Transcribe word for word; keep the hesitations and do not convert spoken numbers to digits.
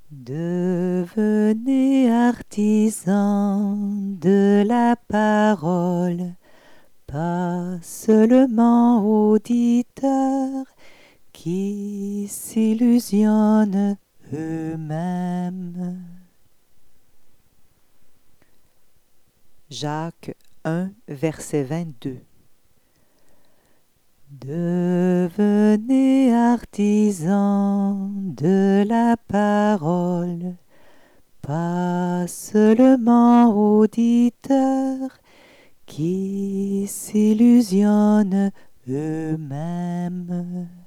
Devenez artisans de la parole, pas seulement auditeurs qui s'illusionnent eux-mêmes. Jacques un, verset vingt-deux. Devenez artisans de la parole, pas seulement auditeurs qui s'illusionnent eux-mêmes.